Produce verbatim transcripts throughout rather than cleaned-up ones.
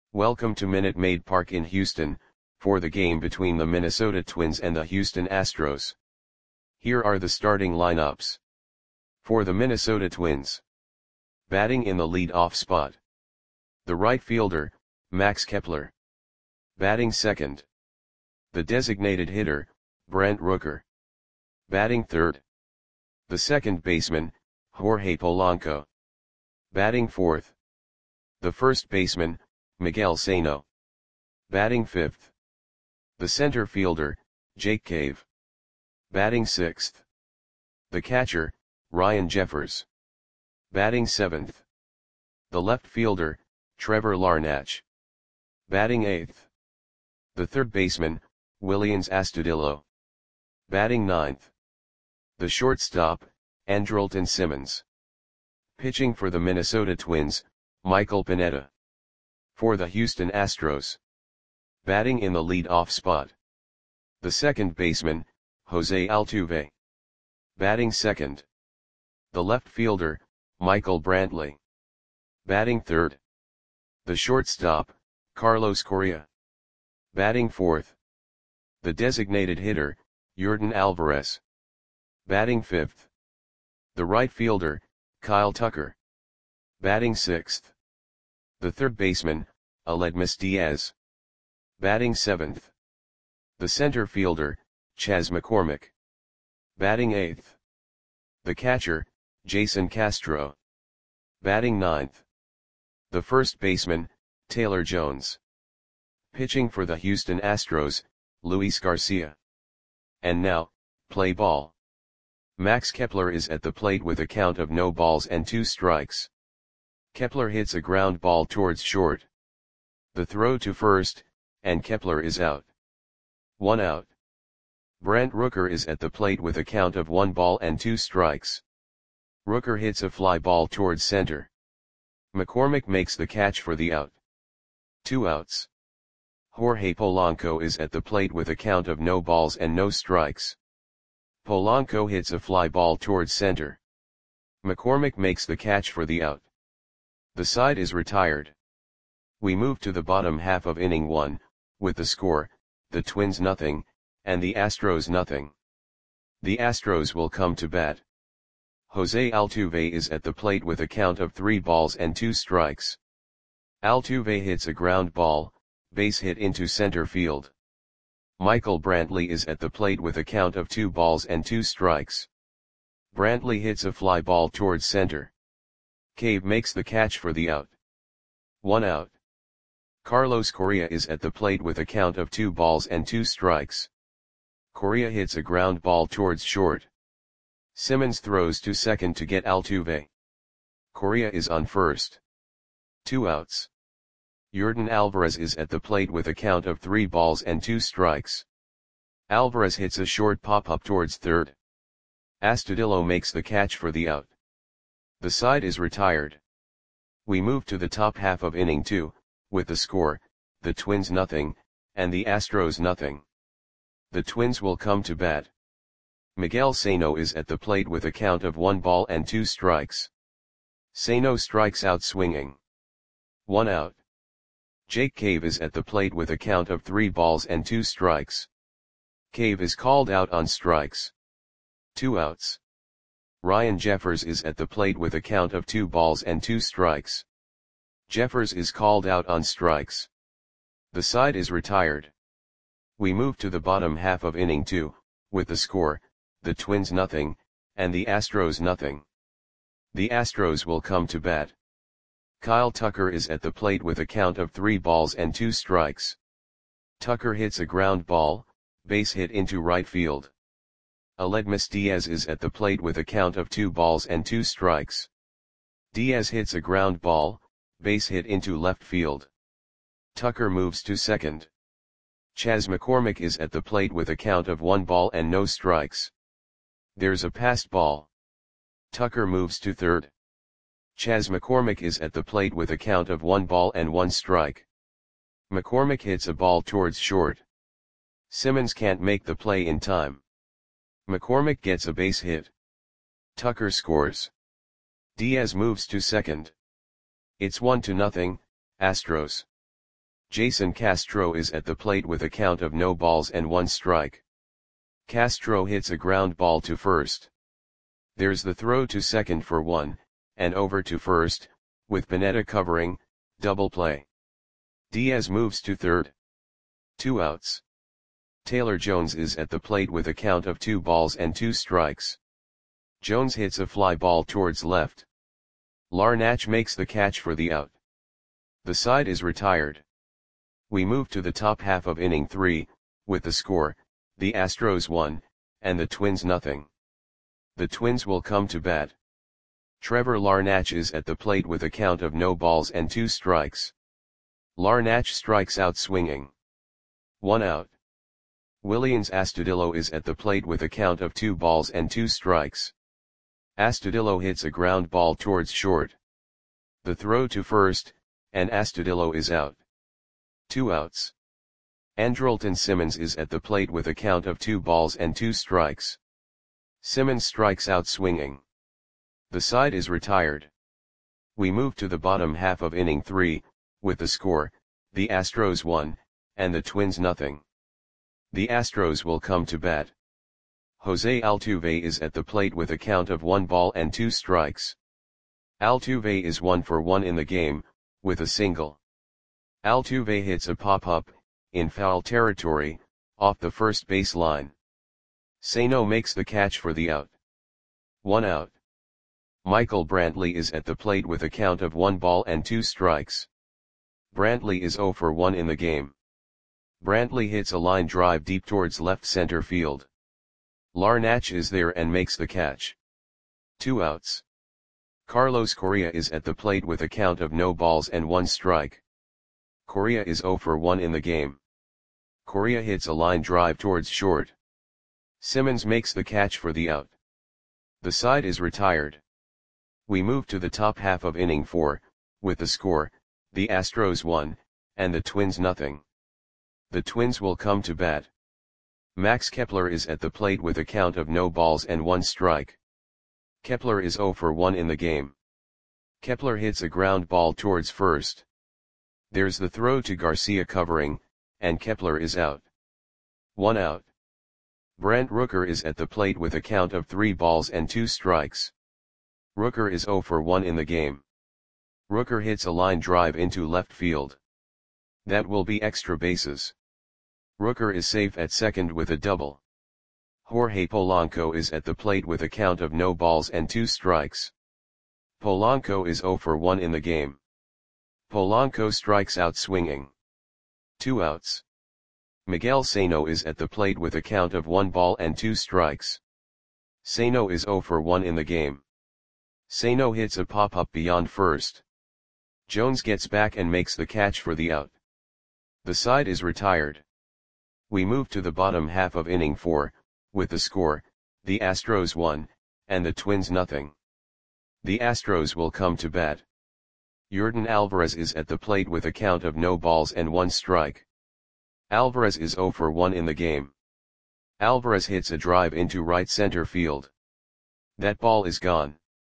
Welcome to Minute Maid Park in Houston, for the game between the Minnesota Twins and the Houston Astros. Here are the starting lineups. For the Minnesota Twins. Batting in the lead-off spot. The right fielder, Max Kepler. Batting second. The designated hitter, Brent Rooker. Batting third. The second baseman, Jorge Polanco. Batting fourth. The first baseman, Miguel Sano. Batting fifth. The center fielder, Jake Cave. Batting sixth. The catcher, Ryan Jeffers. Batting seventh. The left fielder, Trevor Larnach. Batting eighth. The third baseman, Willians Astudillo. Batting ninth. The shortstop, Andrelton Simmons. Pitching for the Minnesota Twins, Michael Pineda. For the Houston Astros. Batting in the lead-off spot. The second baseman, Jose Altuve. Batting second. The left fielder, Michael Brantley. Batting third. The shortstop, Carlos Correa. Batting fourth. The designated hitter, Yordan Alvarez. Batting fifth. The right fielder, Kyle Tucker. Batting sixth. The third baseman, Aledmys Diaz. Batting seventh. The center fielder, Chas McCormick. Batting eighth. The catcher, Jason Castro. Batting ninth. The first baseman, Taylor Jones. Pitching for the Houston Astros, Luis Garcia. And now, play ball. Max Kepler is at the plate with a count of no balls and two strikes. Kepler hits a ground ball towards short. The throw to first, and Kepler is out. One out. Brent Rooker is at the plate with a count of one ball and two strikes. Rooker hits a fly ball towards center. McCormick makes the catch for the out. Two outs. Jorge Polanco is at the plate with a count of no balls and no strikes. Polanco hits a fly ball towards center. McCormick makes the catch for the out. The side is retired. We move to the bottom half of inning one, with the score, the Twins nothing, and the Astros nothing. The Astros will come to bat. Jose Altuve is at the plate with a count of three balls and two strikes. Altuve hits a ground ball, base hit into center field. Michael Brantley is at the plate with a count of two balls and two strikes. Brantley hits a fly ball towards center. Cave makes the catch for the out. One out. Carlos Correa is at the plate with a count of two balls and two strikes. Correa hits a ground ball towards short. Simmons throws to second to get Altuve. Correa is on first. Two outs. Yordan Alvarez is at the plate with a count of three balls and two strikes. Alvarez hits a short pop-up towards third. Astudillo makes the catch for the out. The side is retired. We move to the top half of inning two, with the score, the Twins nothing, and the Astros nothing. The Twins will come to bat. Miguel Sano is at the plate with a count of one ball and two strikes. Sano strikes out swinging. One out. Jake Cave is at the plate with a count of three balls and two strikes. Cave is called out on strikes. Two outs. Ryan Jeffers is at the plate with a count of two balls and two strikes. Jeffers is called out on strikes. The side is retired. We move to the bottom half of inning two, with the score, the Twins nothing, and the Astros nothing. The Astros will come to bat. Kyle Tucker is at the plate with a count of three balls and two strikes. Tucker hits a ground ball, base hit into right field. Aledmys Diaz is at the plate with a count of two balls and two strikes. Diaz hits a ground ball, base hit into left field. Tucker moves to second. Chas McCormick is at the plate with a count of one ball and no strikes. There's a passed ball. Tucker moves to third. Chas McCormick is at the plate with a count of one ball and one strike. McCormick hits a ball towards short. Simmons can't make the play in time. McCormick gets a base hit. Tucker scores. Diaz moves to second. It's one to nothing, Astros. Jason Castro is at the plate with a count of no balls and one strike. Castro hits a ground ball to first. There's the throw to second for one, and over to first, with Pineda covering, double play. Diaz moves to third. Two outs. Taylor Jones is at the plate with a count of two balls and two strikes. Jones hits a fly ball towards left. Larnach makes the catch for the out. The side is retired. We move to the top half of inning three, with the score, the Astros one, and the Twins nothing. The Twins will come to bat. Trevor Larnach is at the plate with a count of no balls and two strikes. Larnach strikes out swinging. One out. Willians Astudillo is at the plate with a count of two balls and two strikes. Astudillo hits a ground ball towards short. The throw to first, and Astudillo is out. Two outs. Andrelton Simmons is at the plate with a count of two balls and two strikes. Simmons strikes out swinging. The side is retired. We move to the bottom half of inning three, with the score, the Astros one, and the Twins nothing. The Astros will come to bat. Jose Altuve is at the plate with a count of one ball and two strikes. Altuve is one for one in the game, with a single. Altuve hits a pop-up, in foul territory, off the first base line. Sano makes the catch for the out. One out. Michael Brantley is at the plate with a count of one ball and two strikes. Brantley is zero for one in the game. Brantley hits a line drive deep towards left center field. Larnach is there and makes the catch. Two outs. Carlos Correa is at the plate with a count of no balls and one strike. Correa is zero for one in the game. Correa hits a line drive towards short. Simmons makes the catch for the out. The side is retired. We move to the top half of inning four, with the score, the Astros one, and the Twins nothing. The Twins will come to bat. Max Kepler is at the plate with a count of no balls and one strike. Kepler is zero for one in the game. Kepler hits a ground ball towards first. There's the throw to Garcia covering, and Kepler is out. One out. Brent Rooker is at the plate with a count of three balls and two strikes. Rooker is zero for one in the game. Rooker hits a line drive into left field. That will be extra bases. Rooker is safe at second with a double. Jorge Polanco is at the plate with a count of no balls and two strikes. Polanco is zero for one in the game. Polanco strikes out swinging. Two outs. Miguel Sano is at the plate with a count of one ball and two strikes. Sano is zero for one in the game. Sano hits a pop-up beyond first. Jones gets back and makes the catch for the out. The side is retired. We move to the bottom half of inning four, with the score, the Astros one, and the Twins nothing. The Astros will come to bat. Yordan Alvarez is at the plate with a count of no balls and one strike. Alvarez is zero for one in the game. Alvarez hits a drive into right center field. That ball is gone.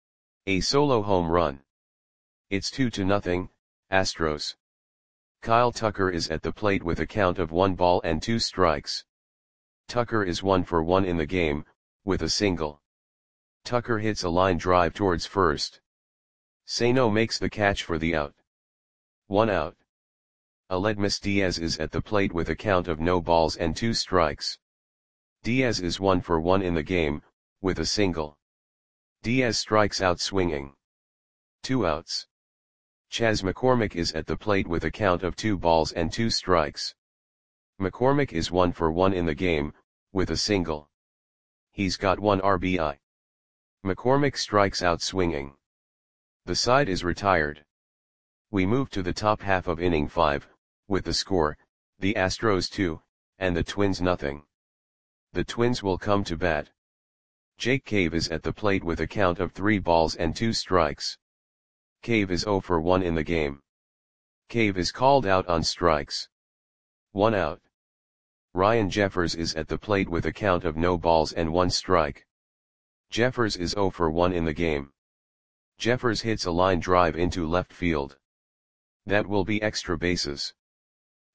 A solo home run. It's two to nothing, Astros. Kyle Tucker is at the plate with a count of one ball and two strikes. Tucker is one for one in the game, with a single. Tucker hits a line drive towards first. Sano makes the catch for the out. One out. Aledmus Diaz is at the plate with a count of no balls and two strikes. Diaz is one for one in the game, with a single. Diaz strikes out swinging. Two outs. Chas McCormick is at the plate with a count of two balls and two strikes. McCormick is one for one in the game, with a single. He's got one R B I. McCormick strikes out swinging. The side is retired. We move to the top half of inning five, with the score, the Astros two, and the Twins nothing. The Twins will come to bat. Jake Cave is at the plate with a count of three balls and two strikes. Cave is zero for one in the game. Cave is called out on strikes. One out. Ryan Jeffers is at the plate with a count of no balls and one strike. Jeffers is zero for one in the game. Jeffers hits a line drive into left field. That will be extra bases.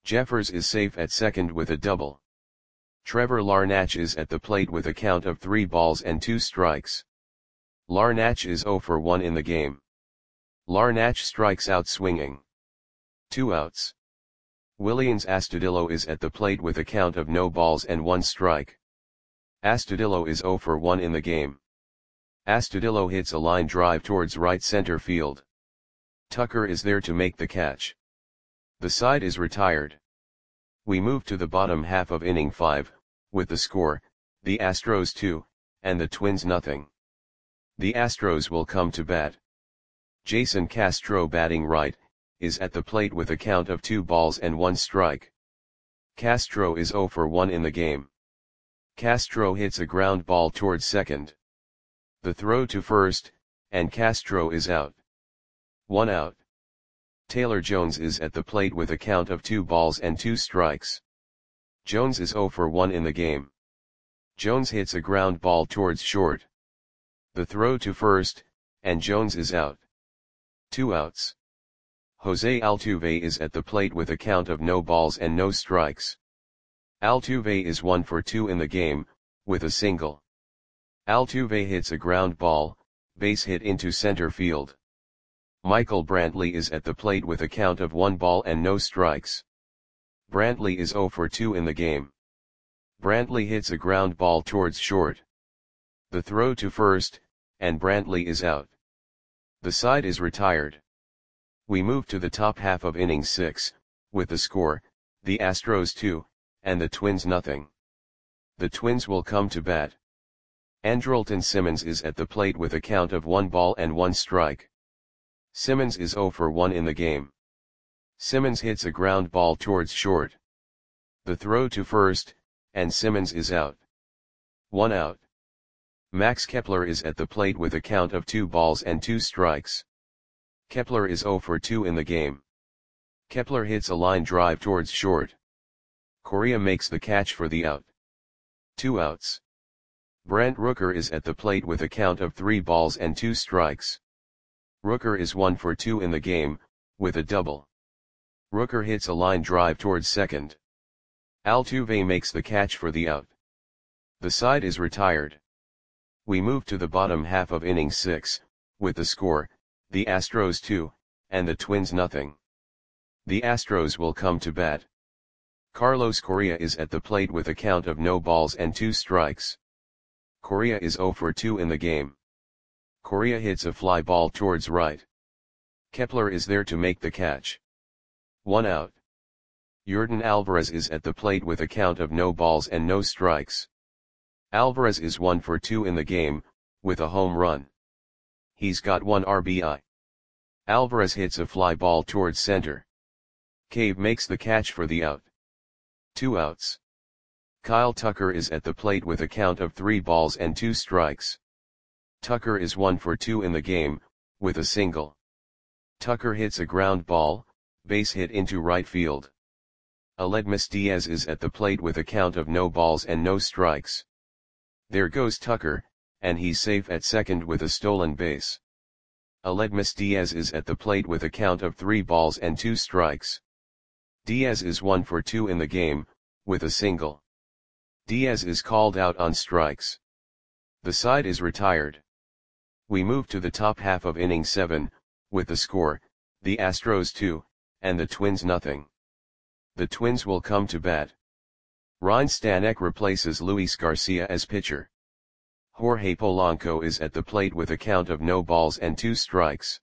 Jeffers is safe at second with a double. Trevor Larnach is at the plate with a count of three balls and two strikes. Larnach is zero for one in the game. Larnach strikes out swinging. Two outs. Willians Astudillo is at the plate with a count of no balls and one strike. Astudillo is zero for one in the game. Astudillo hits a line drive towards right center field. Tucker is there to make the catch. The side is retired. We move to the bottom half of inning five, with the score, the Astros two, and the Twins nothing. The Astros will come to bat. Jason Castro, batting right, is at the plate with a count of two balls and one strike. Castro is zero for one in the game. Castro hits a ground ball towards second. The throw to first, and Castro is out. One out. Taylor Jones is at the plate with a count of two balls and two strikes. Jones is zero for one in the game. Jones hits a ground ball towards short. The throw to first, and Jones is out. Two outs. Jose Altuve is at the plate with a count of no balls and no strikes. Altuve is one for two in the game, with a single. Altuve hits a ground ball, base hit into center field. Michael Brantley is at the plate with a count of one ball and no strikes. Brantley is zero for two in the game. Brantley hits a ground ball towards short. The throw to first, and Brantley is out. The side is retired. We move to the top half of inning six, with the score, the Astros two, and the Twins nothing. The Twins will come to bat. Andrelton Simmons is at the plate with a count of one ball and one strike. Simmons is zero for one in the game. Simmons hits a ground ball towards short. The throw to first, and Simmons is out. One out. Max Kepler is at the plate with a count of two balls and two strikes. Kepler is zero for two in the game. Kepler hits a line drive towards short. Correa makes the catch for the out. Two outs. Brent Rooker is at the plate with a count of three balls and two strikes. Rooker is one for two in the game, with a double. Rooker hits a line drive towards second. Altuve makes the catch for the out. The side is retired. We move to the bottom half of inning six, with the score, the Astros two, and the Twins nothing. The Astros will come to bat. Carlos Correa is at the plate with a count of no balls and two strikes. Correa is zero for two in the game. Correa hits a fly ball towards right. Kepler is there to make the catch. One out. Yordan Alvarez is at the plate with a count of no balls and no strikes. Alvarez is one for two in the game, with a home run. He's got one R B I. Alvarez hits a fly ball towards center. Cave makes the catch for the out. Two outs. Kyle Tucker is at the plate with a count of three balls and two strikes. Tucker is one for two in the game, with a single. Tucker hits a ground ball, base hit into right field. Aledmys Diaz is at the plate with a count of no balls and no strikes. There goes Tucker, and he's safe at second with a stolen base. Aledmys Diaz is at the plate with a count of three balls and two strikes. Diaz is one for two in the game, with a single. Diaz is called out on strikes. The side is retired. We move to the top half of inning seven, with the score, the Astros two, and the Twins nothing. The Twins will come to bat. Ryan Stanek replaces Luis Garcia as pitcher. Jorge Polanco is at the plate with a count of no balls and two strikes.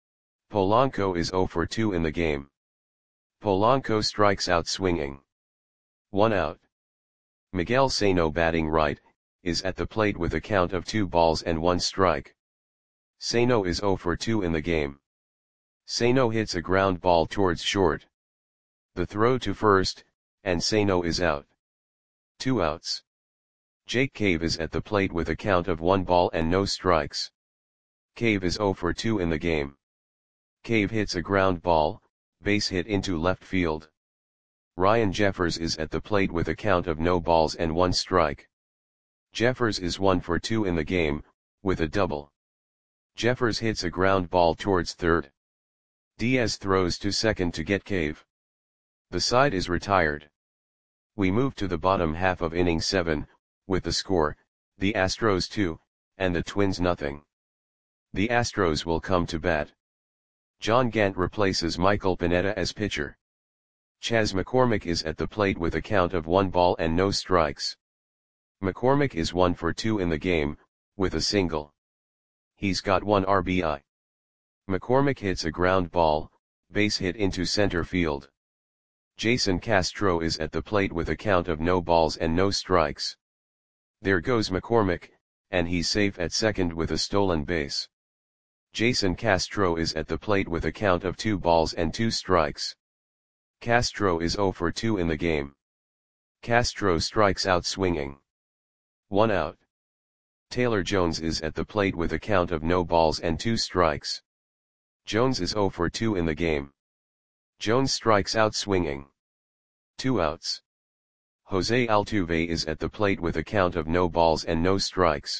Polanco is zero for two in the game. Polanco strikes out swinging. One out. Miguel Sano, batting right, is at the plate with a count of two balls and one strike. Sano is zero for two in the game. Sano hits a ground ball towards short. The throw to first, and Sano is out. Two outs. Jake Cave is at the plate with a count of one ball and no strikes. Cave is zero for two in the game. Cave hits a ground ball, base hit into left field. Ryan Jeffers is at the plate with a count of no balls and one strike. Jeffers is one for two in the game, with a double. Jeffers hits a ground ball towards third. Diaz throws to second to get Cave. The side is retired. We move to the bottom half of inning seven, with the score, the Astros two, and the Twins nothing. The Astros will come to bat. John Gant replaces Michael Pineda as pitcher. Chas McCormick is at the plate with a count of one ball and no strikes. McCormick is one for two in the game, with a single. He's got one R B I. McCormick hits a ground ball, base hit into center field. Jason Castro is at the plate with a count of no balls and no strikes. There goes McCormick, and he's safe at second with a stolen base. Jason Castro is at the plate with a count of two balls and two strikes. Castro is zero for two in the game. Castro strikes out swinging. One out. Taylor Jones is at the plate with a count of no balls and two strikes. Jones is zero for two in the game. Jones strikes out swinging. Two outs. Jose Altuve is at the plate with a count of no balls and no strikes.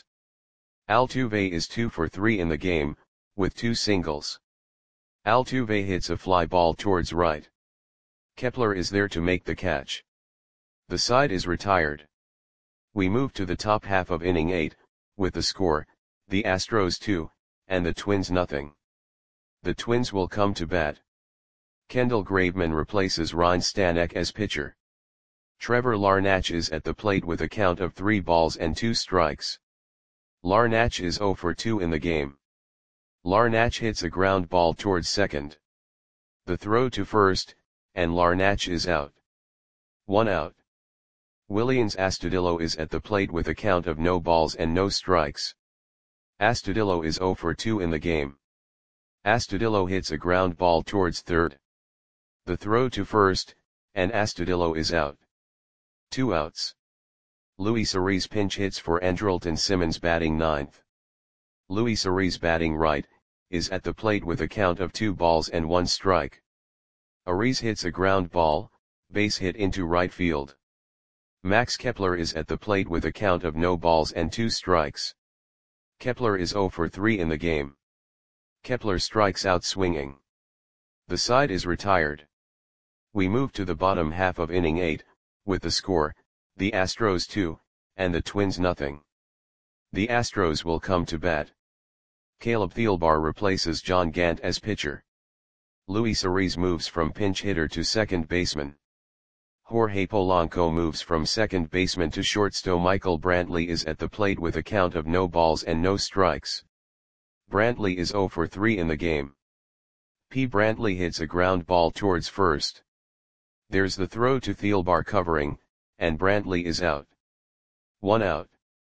Altuve is two for three in the game, with two singles. Altuve hits a fly ball towards right. Kepler is there to make the catch. The side is retired. We move to the top half of inning eight, with the score, the Astros two, and the Twins nothing. The Twins will come to bat. Kendall Graveman replaces Ryan Stanek as pitcher. Trevor Larnach is at the plate with a count of three balls and two strikes. Larnach is zero for two in the game. Larnach hits a ground ball towards second. The throw to first, and Larnach is out. One out. Willians Astudillo is at the plate with a count of no balls and no strikes. Astudillo is zero for two in the game. Astudillo hits a ground ball towards third. The throw to first, and Astudillo is out. Two outs. Luis Ariz pinch hits for Andrelton Simmons batting ninth. Luis Ariz batting right, is at the plate with a count of two balls and one strike. Ariz hits a ground ball, base hit into right field. Max Kepler is at the plate with a count of no balls and two strikes. Kepler is zero for three in the game. Kepler strikes out swinging. The side is retired. We move to the bottom half of inning eight, with the score, the Astros two, and the Twins nothing. The Astros will come to bat. Caleb Thielbar replaces John Gant as pitcher. Luis Ariz moves from pinch hitter to second baseman. Jorge Polanco moves from second baseman to shortstop. Michael Brantley is at the plate with a count of no balls and no strikes. Brantley is zero for three in the game. P. Brantley hits a ground ball towards first. There's the throw to Thielbar covering, and Brantley is out. One out.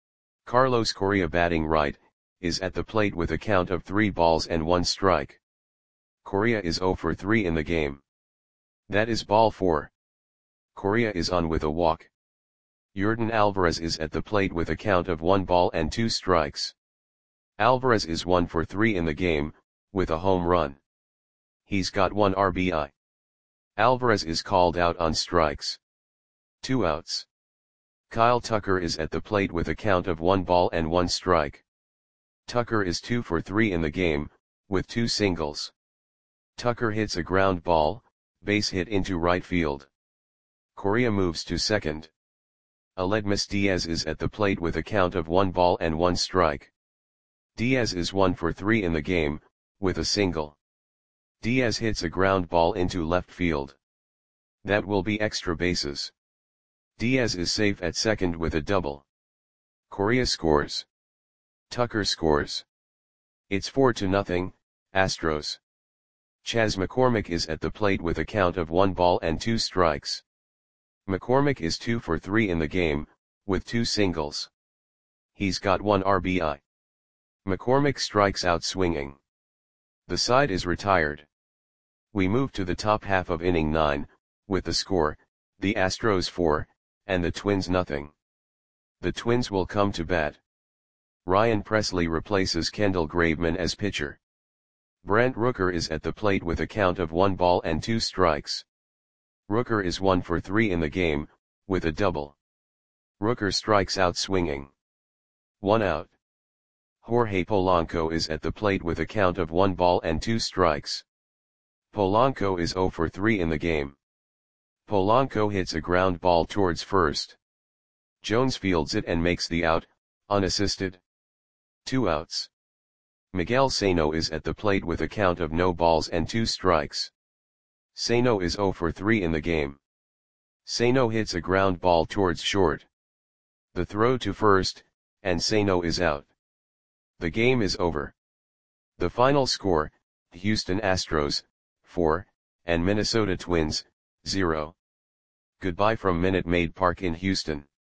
Carlos Correa batting right, is at the plate with a count of three balls and one strike. Correa is zero for three in the game. That is ball four. Correa is on with a walk. Yordan Alvarez is at the plate with a count of one ball and two strikes. Alvarez is one for three in the game, with a home run. He's got one R B I. Alvarez is called out on strikes. Two outs. Kyle Tucker is at the plate with a count of one ball and one strike. Tucker is two for three in the game, with two singles. Tucker hits a ground ball, base hit into right field. Correa moves to second. Aledmus Diaz is at the plate with a count of one ball and one strike. Diaz is one for three in the game, with a single. Diaz hits a ground ball into left field. That will be extra bases. Diaz is safe at second with a double. Correa scores. Tucker scores. It's four to nothing, Astros. Chas McCormick is at the plate with a count of one ball and two strikes. McCormick is two for three in the game, with two singles. He's got one R B I. McCormick strikes out swinging. The side is retired. We move to the top half of inning nine, with the score, the Astros four, and the Twins nothing. The Twins will come to bat. Ryan Presley replaces Kendall Graveman as pitcher. Brent Rooker is at the plate with a count of one ball and two strikes. Rooker is one for three in the game, with a double. Rooker strikes out swinging. One out. Jorge Polanco is at the plate with a count of one ball and two strikes. Polanco is zero for three in the game. Polanco hits a ground ball towards first. Jones fields it and makes the out, unassisted. Two outs. Miguel Sano is at the plate with a count of no balls and two strikes. Sano is zero for three in the game. Sano hits a ground ball towards short. The throw to first, and Sano is out. The game is over. The final score, Houston Astros, four, and Minnesota Twins, zero. Goodbye from Minute Maid Park in Houston.